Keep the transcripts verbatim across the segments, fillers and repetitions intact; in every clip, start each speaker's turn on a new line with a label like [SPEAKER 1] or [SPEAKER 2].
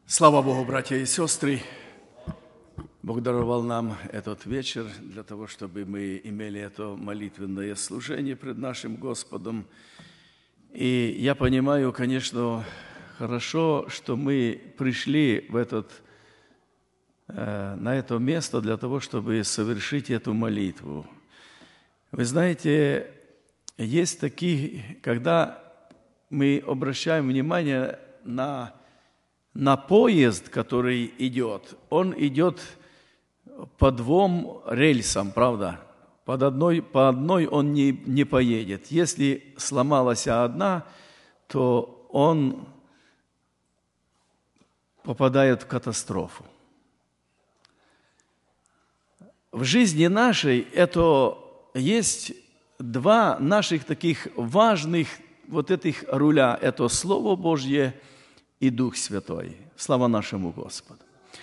[SPEAKER 1] Слава Богу, братья и сестры! Бог даровал нам этот вечер для того, чтобы мы имели это молитвенное служение пред нашим Господом. И я понимаю, конечно, хорошо, что мы пришли в этот, на это место для того, чтобы совершить эту молитву. Вы знаете, есть такие, когда мы обращаем внимание на На поезд, который идет, он идет по двум рельсам, правда? Под одной, по одной он не, не поедет. Если сломалась одна, то он попадает в катастрофу. В жизни нашей это есть два наших таких важных вот этих руля. Это Слово Божье и Дух Святой. Слава нашему Господу.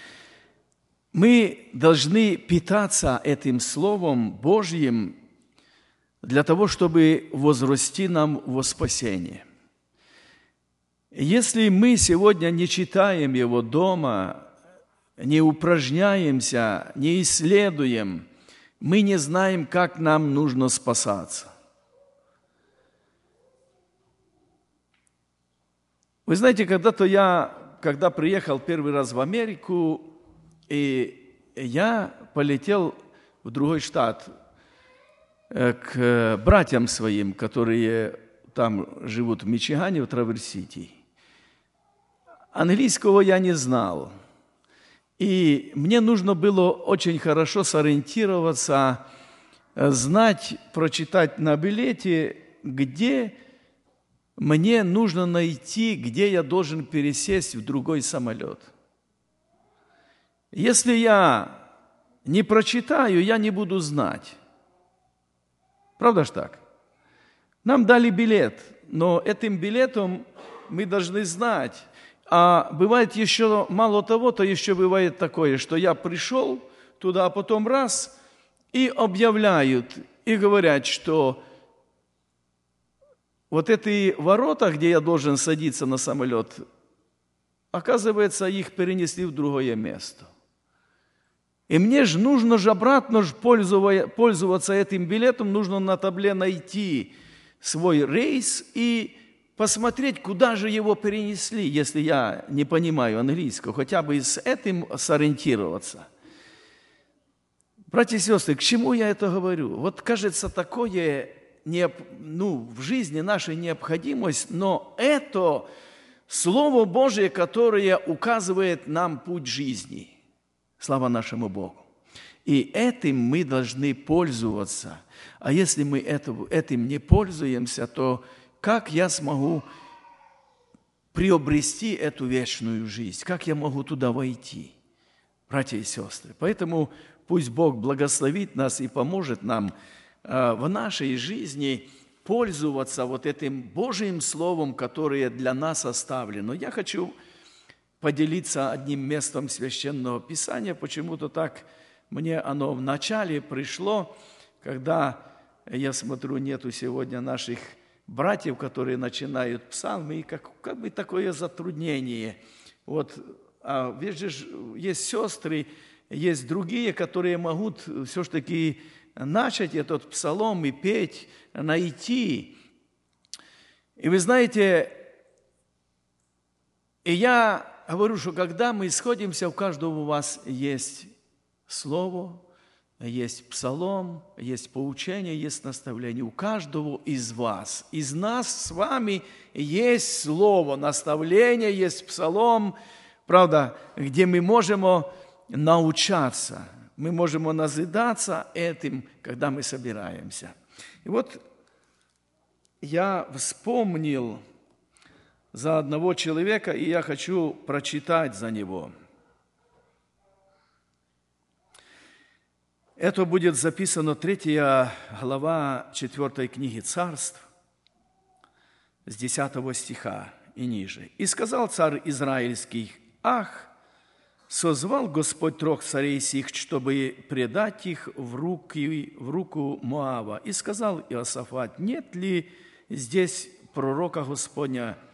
[SPEAKER 1] Мы должны питаться этим Словом Божьим для того, чтобы возрасти нам во спасение. Если мы сегодня не читаем его дома, не упражняемся, не исследуем, мы не знаем, как нам нужно спасаться. Вы знаете, когда-то я, когда приехал первый раз в Америку, и я полетел в другой штат к братьям своим, которые там живут в Мичигане, в Траверс-Сити. Английского я не знал, и мне нужно было очень хорошо сориентироваться, знать, прочитать на билете, где мне нужно найти, где я должен пересесть в другой самолет. Если я не прочитаю, я не буду знать. Правда ж так? Нам дали билет, но этим билетом мы должны знать. А бывает еще, мало того, то еще бывает такое, что я пришел туда, а потом раз, и объявляют, и говорят, что вот эти ворота, где я должен садиться на самолет, оказывается, их перенесли в другое место. И мне же нужно же обратно же пользоваться этим билетом, нужно на табле найти свой рейс и посмотреть, куда же его перенесли, если я не понимаю английского, хотя бы с этим сориентироваться. Братья и сестры, к чему я это говорю? Вот кажется такое... Не, ну, в жизни нашей необходимость, но это Слово Божие, которое указывает нам путь жизни. Слава нашему Богу. И этим мы должны пользоваться. А если мы этим не пользуемся, то как я смогу приобрести эту вечную жизнь? Как я могу туда войти? Братья и сестры. Поэтому пусть Бог благословит нас и поможет нам в нашей жизни пользоваться вот этим Божьим Словом, которое для нас оставлено. Я хочу поделиться одним местом Священного Писания. Почему-то так мне оно вначале пришло, когда я смотрю, нету сегодня наших братьев, которые начинают псалмы, и как, как бы такое затруднение. Вот, а видишь, есть сестры, есть другие, которые могут все-таки начать этот псалом и петь, найти. И вы знаете, и я говорю, что когда мы сходимся, у каждого у вас есть слово, есть псалом, есть поучение, есть наставление. У каждого из вас, из нас с вами есть слово, наставление, есть псалом, правда, где мы можем научаться. Мы можем назидаться этим, когда мы собираемся. И вот я вспомнил за одного человека, и я хочу прочитать за него. Это будет записано третья глава четвёртой книги Царств, с десятого стиха и ниже. «И сказал царь Израильский: ах, созвал Господь трех царей сих, чтобы предать их в, руки, в руку Моава. И сказал Иосафат: нет ли здесь пророка Господня,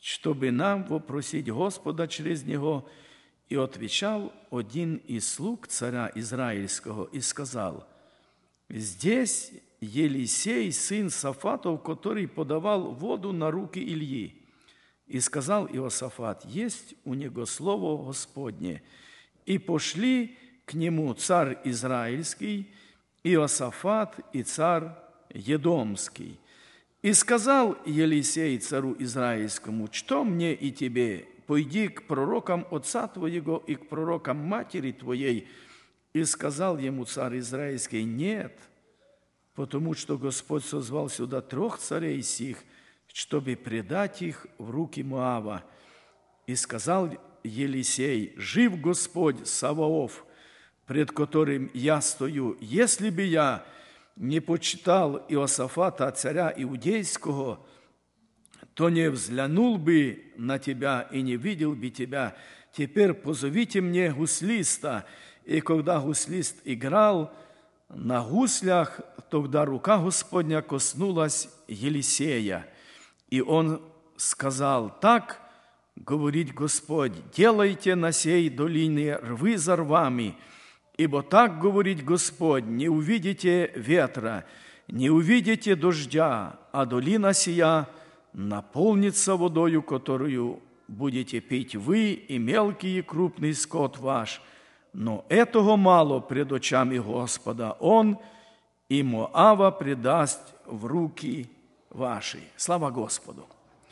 [SPEAKER 1] чтобы нам вопросить Господа через него. И отвечал один из слуг царя Израильского и сказал: здесь Елисей, сын Сафатов, который подавал воду на руки Ильи. И сказал Иосафат: есть у него слово Господне. И пошли к нему царь Израильский, Иосафат и царь Едомский. И сказал Елисей царю Израильскому: что мне и тебе? Пойди к пророкам отца твоего и к пророкам матери твоей. И сказал ему царь Израильский: нет, потому что Господь созвал сюда трех царей сих, чтобы предать их в руки Моава. И сказал Елисей: жив Господь Саваоф, пред которым я стою, если бы я не почитал Иосафата, царя Иудейского, то не взглянул бы на тебя и не видел бы тебя. Теперь позовите мне гуслиста». И когда гуслист играл на гуслях, тогда рука Господня коснулась Елисея. И он сказал: так говорит Господь: делайте на сей долине рвы за рвами, ибо так говорит Господь: не увидите ветра, не увидите дождя, а долина сия наполнится водою, которую будете пить вы и мелкий и крупный скот ваш. Но этого мало пред очами Господа. Он и Моава предаст в руки ваши. Слава Господу!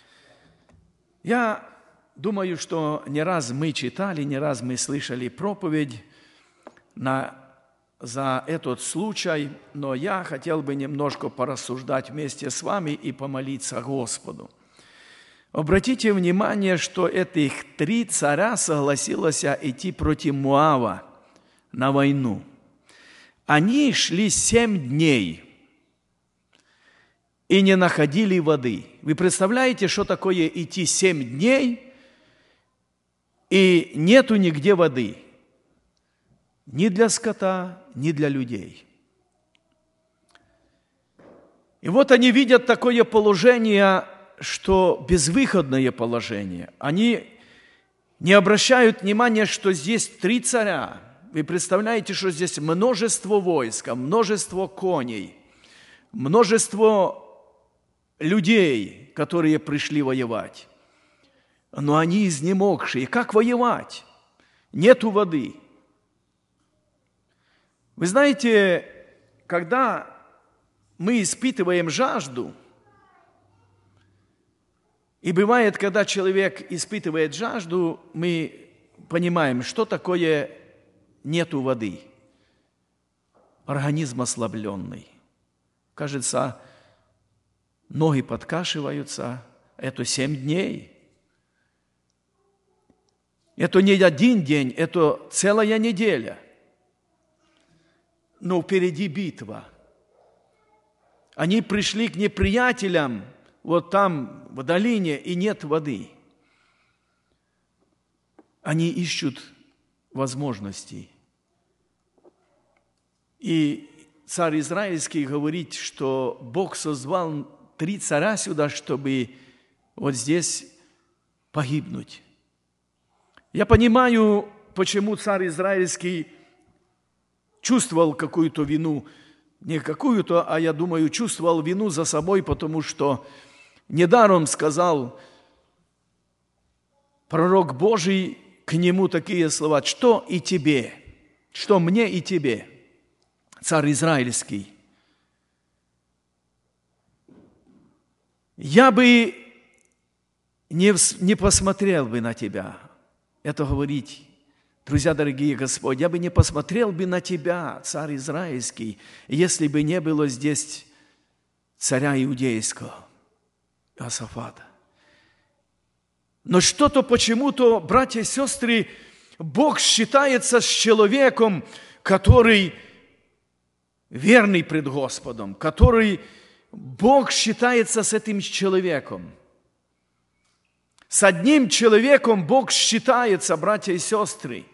[SPEAKER 1] Я думаю, что не раз мы читали, не раз мы слышали проповедь на, за этот случай, но я хотел бы немножко порассуждать вместе с вами и помолиться Господу. Обратите внимание, что этих три царя согласились идти против Моава на войну. Они шли семь дней и не находили воды. Вы представляете, что такое идти семь дней и нету нигде воды? Ни для скота, ни для людей. И вот они видят такое положение, что безвыходное положение. Они не обращают внимания, что здесь три царя. Вы представляете, что здесь множество войска, множество коней, множество людей, которые пришли воевать. Но они изнемогшие. Как воевать? Нету воды. Вы знаете, когда мы испытываем жажду, и бывает, когда человек испытывает жажду, мы понимаем, что такое нету воды. Организм ослабленный. Кажется, ноги подкашиваются. Это семь дней. Это не один день, это целая неделя. Но впереди битва. Они пришли к неприятелям, вот там, в долине, и нет воды. Они ищут возможностей. И царь Израильский говорит, что Бог созвал три царя сюда, чтобы вот здесь погибнуть. Я понимаю, почему царь Израильский чувствовал какую-то вину, не какую-то, а я думаю, чувствовал вину за собой, потому что недаром сказал пророк Божий к нему такие слова: что и тебе, что мне и тебе, царь Израильский. Я бы не, не посмотрел бы на тебя. Это говорить, друзья дорогие Господь, я бы не посмотрел бы на тебя, царь Израильский, если бы не было здесь царя Иудейского, Иосафата. Но что-то почему-то, братья и сестры, Бог считается с человеком, который верный пред Господом, который Бог считается с этим человеком. С одним человеком Бог считается, братья и сестры.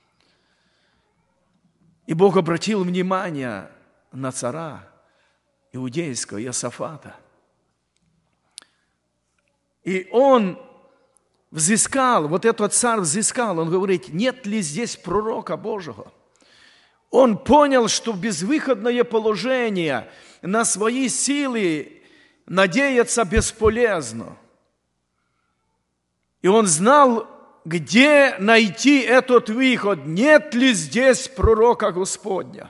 [SPEAKER 1] И Бог обратил внимание на царя иудейского Иосафата. И он взыскал, вот этот царь взыскал, он говорит, нет ли здесь пророка Божьего? Он понял, что безвыходное положение, на свои силы надеяться бесполезно. И он знал, где найти этот выход, нет ли здесь пророка Господня,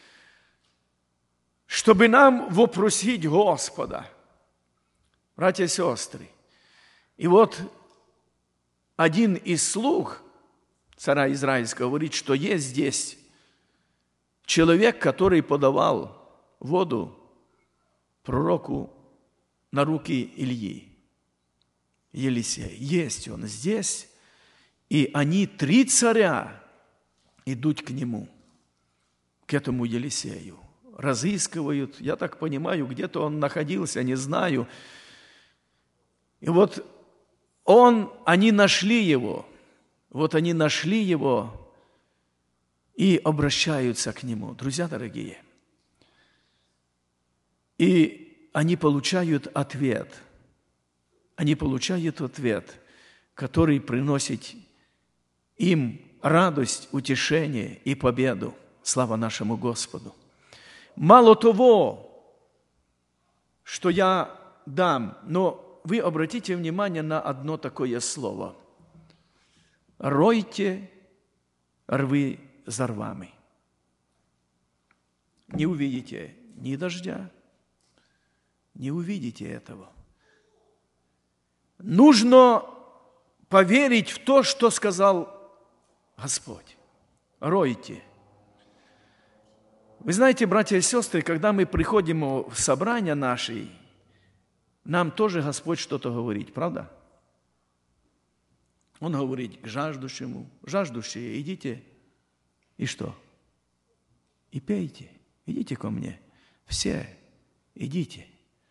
[SPEAKER 1] чтобы нам вопросить Господа. Братья и сестры, и вот один из слуг царя Израильского говорит, что есть здесь человек, который подавал воду пророку на руки Ильи, Елисея. Есть он здесь, и они, три царя, идут к нему, к этому Елисею. Разыскивают, я так понимаю, где-то он находился, не знаю. И вот он, они нашли его, вот они нашли его и обращаются к нему, друзья дорогие. И они получают ответ, они получают ответ, который приносит им радость, утешение и победу. Слава нашему Господу. Мало того, что я дам, но вы обратите внимание на одно такое слово. Ройте рвы за рвами. Не увидите ни дождя, не увидите этого. Нужно поверить в то, что сказал Господь. Ройте. Вы знаете, братья и сестры, когда мы приходим в собрания наши, нам тоже Господь что-то говорит, правда? Он говорит к жаждущему, жаждущие, идите, и что? И пейте, идите ко мне, все, идите.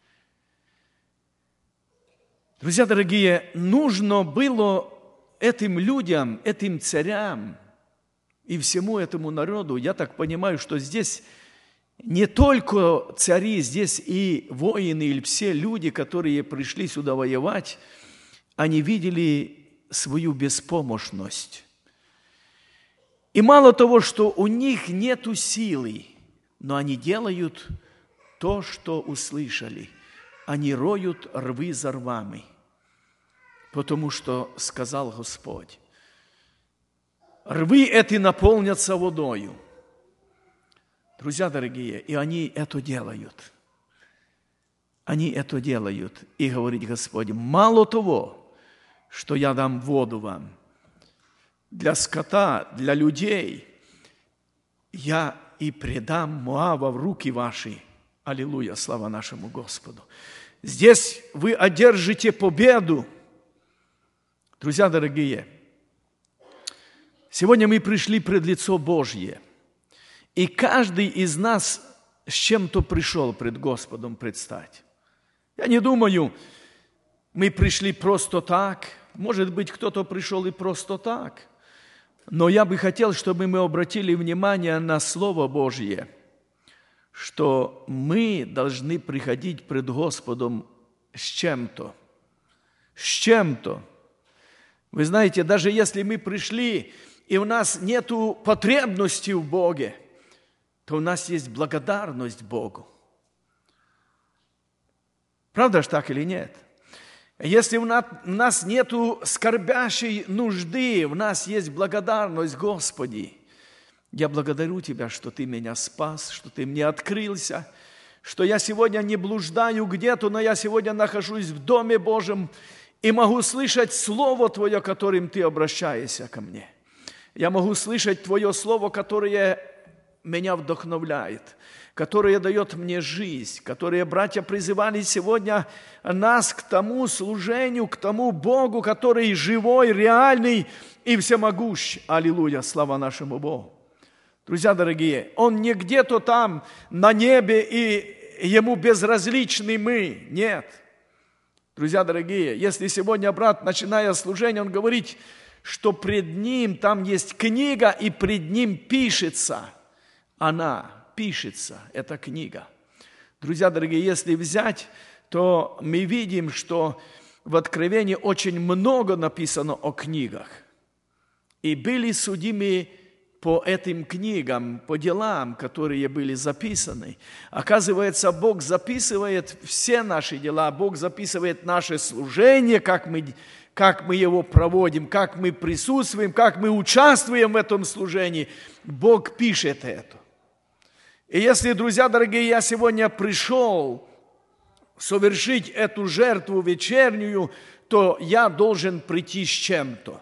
[SPEAKER 1] Друзья дорогие, нужно было этим людям, этим царям и всему этому народу, я так понимаю, что здесь не только цари, здесь и воины, или все люди, которые пришли сюда воевать, они видели свою беспомощность. И мало того, что у них нету силы, но они делают то, что услышали. Они роют рвы за рвами, потому что сказал Господь. Рвы эти наполнятся водою. Друзья дорогие, и они это делают. Они это делают. И говорит Господь, мало того, что я дам воду вам, для скота, для людей, я и предам Моава в руки ваши. Аллилуйя, слава нашему Господу. Здесь вы одержите победу. Друзья дорогие, сегодня мы пришли пред лицо Божье. И каждый из нас с чем-то пришел пред Господом предстать. Я не думаю, мы пришли просто так. Может быть, кто-то пришел и просто так. Но я бы хотел, чтобы мы обратили внимание на Слово Божье, что мы должны приходить пред Господом с чем-то. С чем-то. Вы знаете, даже если мы пришли, и у нас нет потребности в Боге, то у нас есть благодарность Богу. Правда ж так или нет? Если у нас нет скорбящей нужды, в нас есть благодарность, Господи. Я благодарю Тебя, что Ты меня спас, что Ты мне открылся, что я сегодня не блуждаю где-то, но я сегодня нахожусь в Доме Божьем и могу слышать Слово Твое, которым Ты обращаешься ко мне. Я могу слышать Твое Слово, которое меня вдохновляет, которое дает мне жизнь, которые братья призывали сегодня нас к тому служению, к тому Богу, который живой, реальный и всемогущий. Аллилуйя, слава нашему Богу. Друзья дорогие, Он не где-то там на небе, и Ему безразличны мы. Нет. Друзья дорогие, если сегодня брат, начиная служение, он говорит, что пред Ним там есть книга, и пред Ним пишется. Она пишется, эта книга. Друзья дорогие, если взять, то мы видим, что в Откровении очень много написано о книгах. И были судимы по этим книгам, по делам, которые были записаны. Оказывается, Бог записывает все наши дела, Бог записывает наше служение, как мы, как мы его проводим, как мы присутствуем, как мы участвуем в этом служении. Бог пишет это. И если, друзья дорогие, я сегодня пришел совершить эту жертву вечернюю, то я должен прийти с чем-то.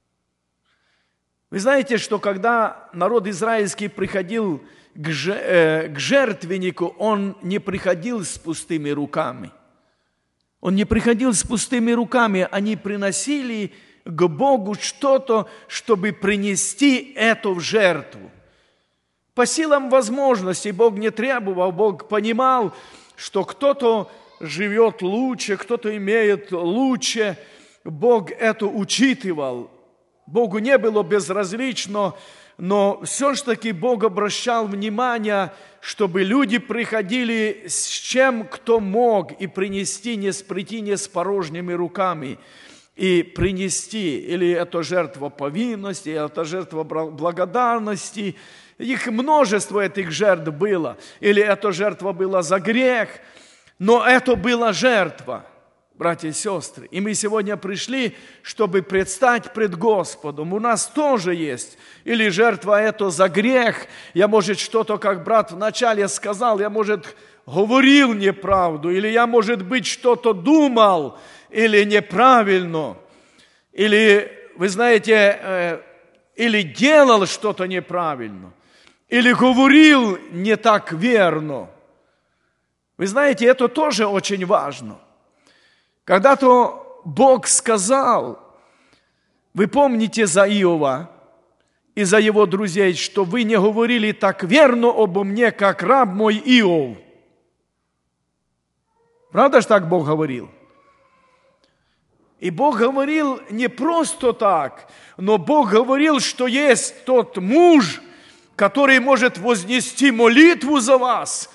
[SPEAKER 1] Вы знаете, что когда народ израильский приходил к жертвеннику, он не приходил с пустыми руками. Он не приходил с пустыми руками, они приносили к Богу что-то, чтобы принести это в жертву. По силам возможностей Бог не требовал, Бог понимал, что кто-то живет лучше, кто-то имеет лучше. Бог это учитывал. Богу не было безразлично, но все ж таки Бог обращал внимание, чтобы люди приходили с чем кто мог и принести, не прийти не с порожними руками, и принести, или это жертва повинности, или это жертва благодарности. Их множество этих жертв было, или эта жертва была за грех, но это была жертва. Братья и сестры, и мы сегодня пришли, чтобы предстать пред Господом. У нас тоже есть или жертва это за грех. Я, может, что-то, как брат вначале сказал, я, может, говорил неправду, или я, может быть, что-то думал, или неправильно, или, вы знаете, или делал что-то неправильно, или говорил не так верно. Вы знаете, это тоже очень важно. Когда-то Бог сказал, вы помните за Иова и за его друзей, что вы не говорили так верно обо мне, как раб мой Иов. Правда же так Бог говорил? И Бог говорил не просто так, но Бог говорил, что есть тот муж, который может вознести молитву за вас,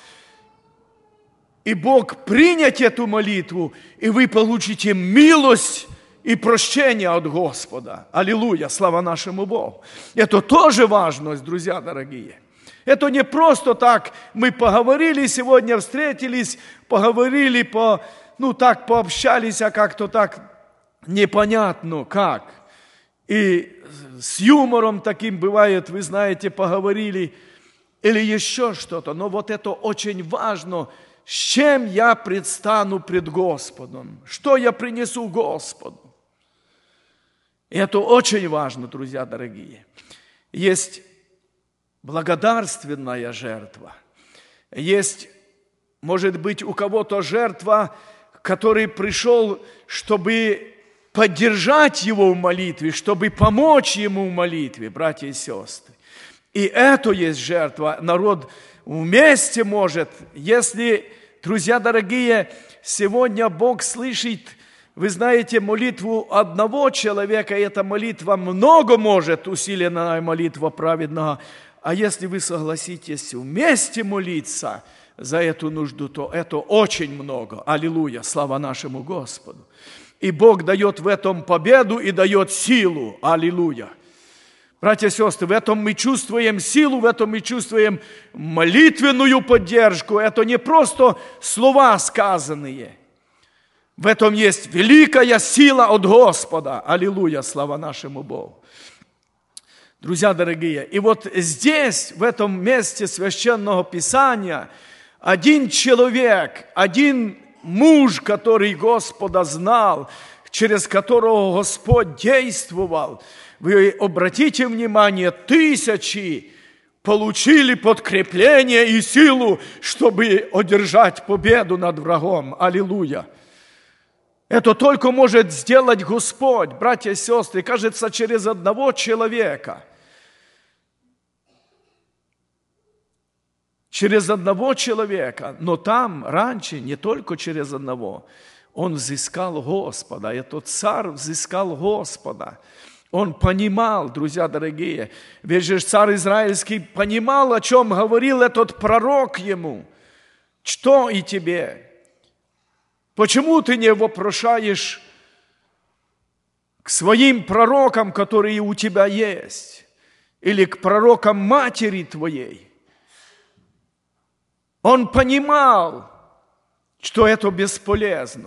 [SPEAKER 1] и Бог принять эту молитву, и вы получите милость и прощение от Господа. Аллилуйя, слава нашему Богу. Это тоже важность, друзья дорогие. Это не просто так, мы поговорили сегодня, встретились, поговорили, по, ну так пообщались, а как-то так непонятно как. И с юмором таким бывает, вы знаете, поговорили, или еще что-то. Но вот это очень важно. С чем я предстану пред Господом? Что я принесу Господу? И это очень важно, друзья дорогие. Есть благодарственная жертва. Есть, может быть, у кого-то жертва, который пришел, чтобы поддержать его в молитве, чтобы помочь ему в молитве, братья и сестры. И это есть жертва. Народ вместе может, если, друзья дорогие, сегодня Бог слышит, вы знаете, молитву одного человека, и эта молитва много может, усиленная молитва праведного, а если вы согласитесь вместе молиться за эту нужду, то это очень много. Аллилуйя, слава нашему Господу. И Бог дает в этом победу и дает силу. Аллилуйя. Братья и сестры, в этом мы чувствуем силу, в этом мы чувствуем молитвенную поддержку. Это не просто слова сказанные. В этом есть великая сила от Господа. Аллилуйя, слава нашему Богу. Друзья дорогие, и вот здесь, в этом месте Священного Писания, один человек, один муж, который Господа знал, через которого Господь действовал, вы обратите внимание, тысячи получили подкрепление и силу, чтобы одержать победу над врагом. Аллилуйя! Это только может сделать Господь, братья и сестры, кажется, через одного человека. Через одного человека, но там раньше не только через одного. Он взыскал Господа, этот царь взыскал Господа. Он понимал, друзья дорогие, ведь же царь израильский понимал, о чем говорил этот пророк ему. Что и тебе? Почему ты не вопрошаешь к своим пророкам, которые у тебя есть, или к пророкам матери твоей. Он понимал, что это бесполезно.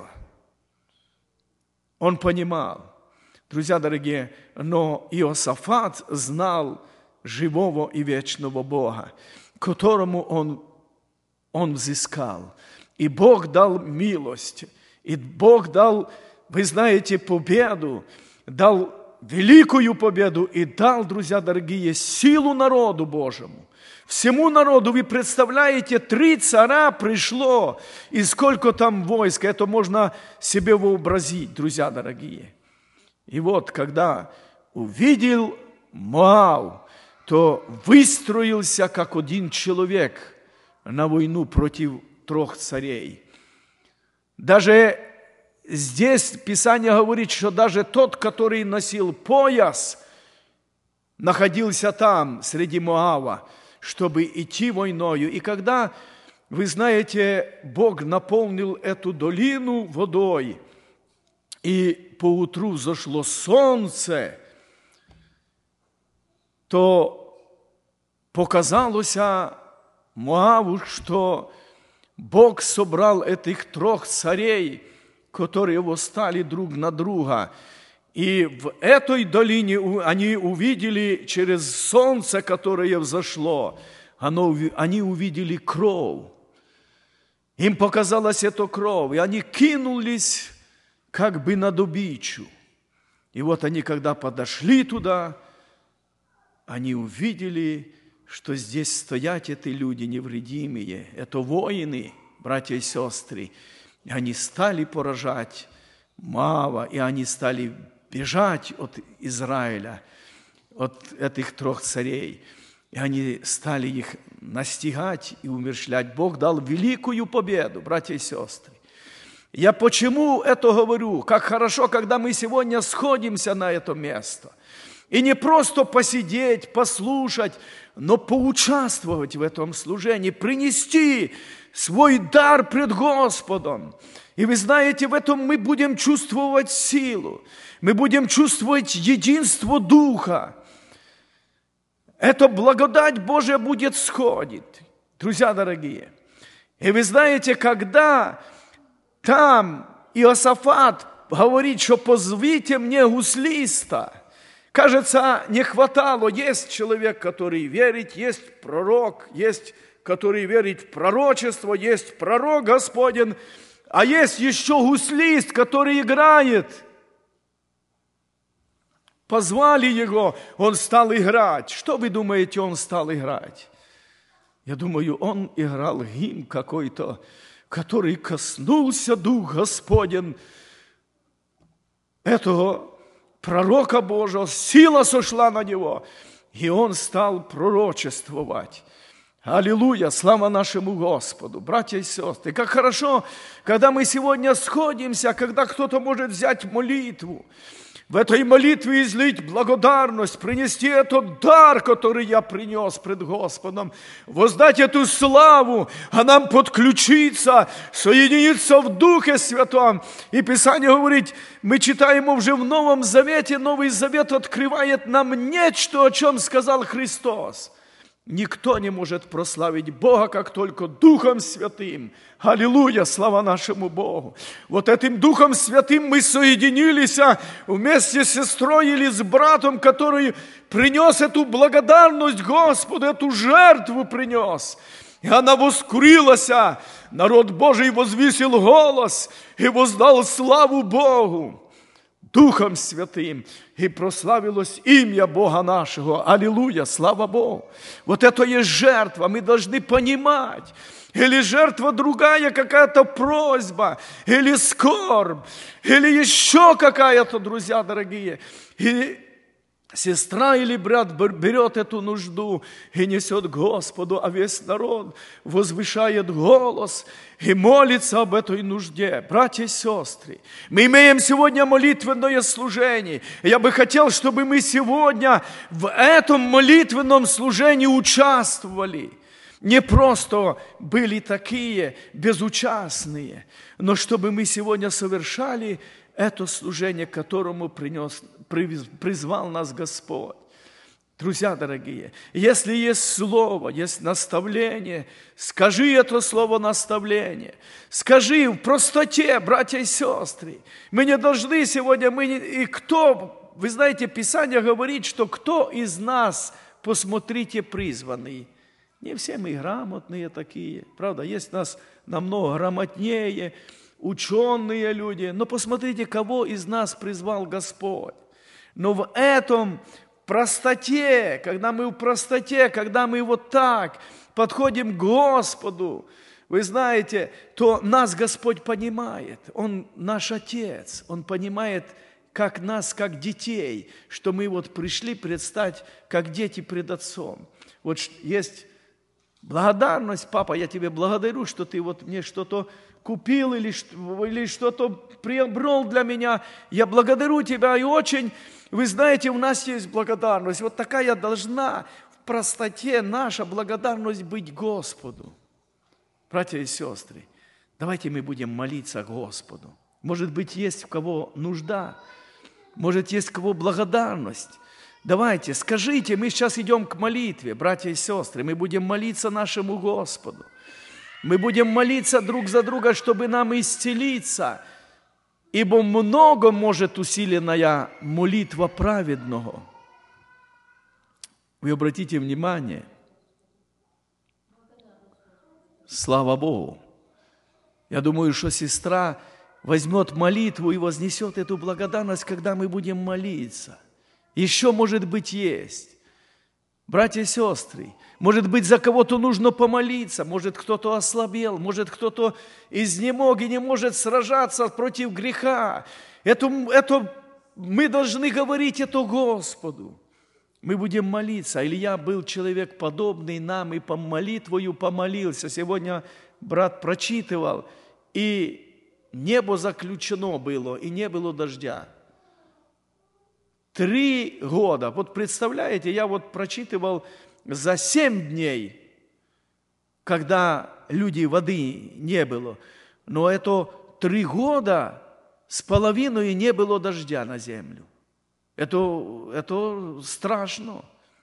[SPEAKER 1] Он понимал. Друзья дорогие, но Иосафат знал живого и вечного Бога, которому он, он взыскал. И Бог дал милость, и Бог дал, вы знаете, победу, дал великую победу и дал, друзья дорогие, силу народу Божьему. Всему народу, вы представляете, три царя пришло, и сколько там войск, это можно себе вообразить, друзья дорогие. И вот, когда увидел Моав, то выстроился, как один человек, на войну против трех царей. Даже здесь Писание говорит, что даже тот, который носил пояс, находился там, среди Моава, чтобы идти войною. И когда, вы знаете, Бог наполнил эту долину водой, и поутру зашло солнце, то показалось Моаву, что Бог собрал этих трех царей, которые восстали друг на друга. И в этой долине они увидели через солнце, которое взошло, они увидели кровь. Им показалось это кровь, и они кинулись как бы на добычу. И вот они, когда подошли туда, они увидели, что здесь стоят эти люди невредимые. Это воины, братья и сестры. И они стали поражать Моава, и они стали бежать от Израиля, от этих трех царей. И они стали их настигать и умерщвлять. Бог дал великую победу, братья и сестры. Я почему это говорю? Как хорошо, когда мы сегодня сходимся на это место. И не просто посидеть, послушать, но поучаствовать в этом служении, принести свой дар пред Господом. И вы знаете, в этом мы будем чувствовать силу, мы будем чувствовать единство Духа. Эта благодать Божия будет сходить, друзья дорогие. И вы знаете, когда там Иосафат говорит, что позовите мне гуслиста, кажется, не хватало. Есть человек, который верит, есть пророк, есть, который верит в пророчество, есть пророк Господень, а есть еще гуслист, который играет. Позвали его, он стал играть. Что вы думаете, он стал играть? Я думаю, он играл гимн какой-то, который коснулся Дух Господень этого пророка Божьего, сила сошла на него, и он стал пророчествовать. Аллилуйя, слава нашему Господу, братья и сестры. Как хорошо, когда мы сегодня сходимся, когда кто-то может взять молитву, в этой молитве излить благодарность, принести этот дар, который я принес пред Господом, воздать эту славу, а нам подключиться, соединиться в Духе Святом. И Писание говорит, мы читаем уже в Новом Завете, Новый Завет открывает нам нечто, о чем сказал Христос. Никто не может прославить Бога, как только Духом Святым. Аллилуйя, слава нашему Богу. Вот этим Духом Святым мы соединились вместе с сестрой или с братом, который принес эту благодарность Господу, эту жертву принес. И она воскурилась, народ Божий возвысил голос и воздал славу Богу Духом Святым. И прославилось имя Бога нашего. Аллилуйя, слава Богу. Вот это есть жертва, мы должны понимать. Или жертва другая, какая-то просьба, или скорбь, или еще какая-то, друзья дорогие. И сестра или брат берет эту нужду и несет к Господу, а весь народ возвышает голос и молится об этой нужде. Братья и сестры, мы имеем сегодня молитвенное служение. Я бы хотел, чтобы мы сегодня в этом молитвенном служении участвовали. Не просто были такие безучастные, но чтобы мы сегодня совершали это служение, к которому принес, призвал нас Господь. Друзья дорогие, если есть слово, есть наставление, скажи это слово наставление. Скажи в простоте, братья и сестры. Мы не должны сегодня, мы не, и кто, вы знаете, Писание говорит, что кто из нас, посмотрите, призванный. Не все мы грамотные такие, правда, есть у нас намного грамотнее, ученые люди, но посмотрите, кого из нас призвал Господь. Но в этом простоте, когда мы в простоте, когда мы вот так подходим к Господу, вы знаете, то нас Господь понимает. Он наш Отец, Он понимает, как нас, как детей, что мы вот пришли предстать, как дети пред Отцом. Вот есть благодарность, папа, я тебе благодарю, что ты вот мне что-то купил или, или что-то приобрел для меня. Я благодарю тебя и очень... Вы знаете, у нас есть благодарность. Вот такая должна в простоте наша благодарность быть Господу. Братья и сестры, давайте мы будем молиться Господу. Может быть, есть у кого нужда, может, есть у кого благодарность. Давайте, скажите, мы сейчас идем к молитве, братья и сестры, мы будем молиться нашему Господу. Мы будем молиться друг за друга, чтобы нам исцелиться. Ибо много может усиленная молитва праведного. Вы обратите внимание, слава Богу. Я думаю, что сестра возьмет молитву и вознесет эту благодарность, когда мы будем молиться. Еще, может быть, есть. Братья и сестры, может быть, за кого-то нужно помолиться, может, кто-то ослабел, может, кто-то изнемог и не может сражаться против греха. Это, это, мы должны говорить это Господу. Мы будем молиться. Илья был человек подобный нам и по молитвою помолился. Сегодня брат прочитывал, и небо заключено было, и не было дождя. Три года. Вот представляете, я вот прочитывал за семь дней, когда люди воды не было. Но это три года с половиной не было дождя на землю. Это, это страшно.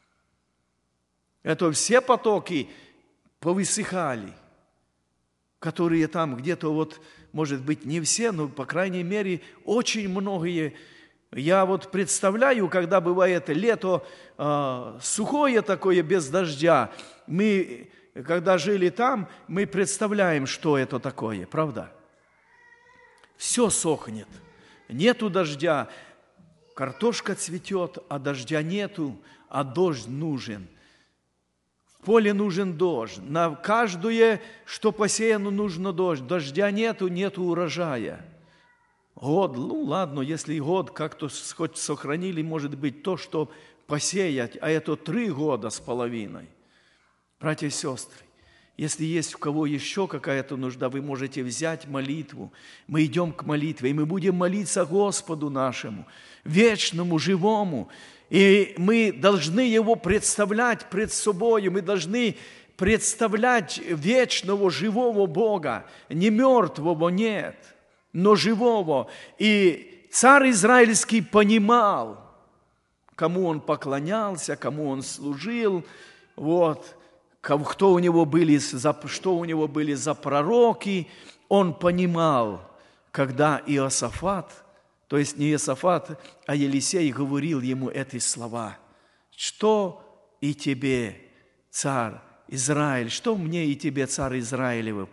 [SPEAKER 1] Это все потоки повысыхали, которые там где-то вот, может быть, не все, но, по крайней мере, очень многие. Я вот представляю, когда бывает лето э, сухое такое, без дождя, мы, когда жили там, мы представляем, что это такое, правда? Все сохнет, нету дождя, картошка цветет, а дождя нету, а дождь нужен. В поле нужен дождь, на каждое, что посеяно, нужно дождь. Дождя нету, нету урожая. Год, ну ладно, если год как-то хоть сохранили, может быть, то, что посеять, а это три года с половиной. Братья и сестры, если есть у кого еще какая-то нужда, вы можете взять молитву. Мы идем к молитве, и мы будем молиться Господу нашему, вечному, живому. И мы должны Его представлять пред собой, мы должны представлять вечного, живого Бога, не мертвого, нет, но живого. И царь израильский понимал, кому он поклонялся, кому он служил, вот, кто у него были, что у него были за пророки. Он понимал, когда Иосафат, то есть не Иосафат, а Елисей говорил ему эти слова: «Что и тебе, царь Израиль, что мне и тебе, царь Израилев?»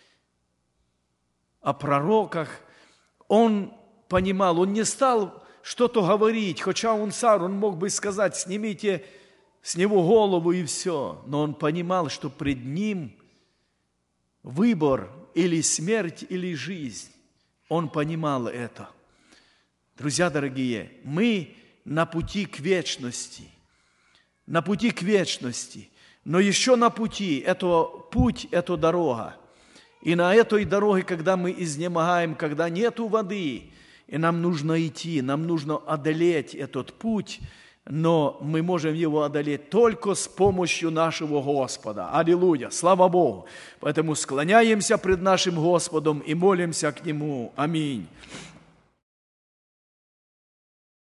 [SPEAKER 1] О пророках он понимал, он не стал что-то говорить, хотя он царь, он мог бы сказать: «Снимите с него голову и все». Но он понимал, что пред ним выбор или смерть, или жизнь. Он понимал это. Друзья дорогие, мы на пути к вечности. На пути к вечности. Но еще на пути, это путь, это дорога. И на этой дороге, когда мы изнемогаем, когда нету воды, и нам нужно идти, нам нужно одолеть этот путь, но мы можем его одолеть только с помощью нашего Господа. Аллилуйя! Слава Богу! Поэтому склоняемся пред нашим Господом и молимся к Нему. Аминь.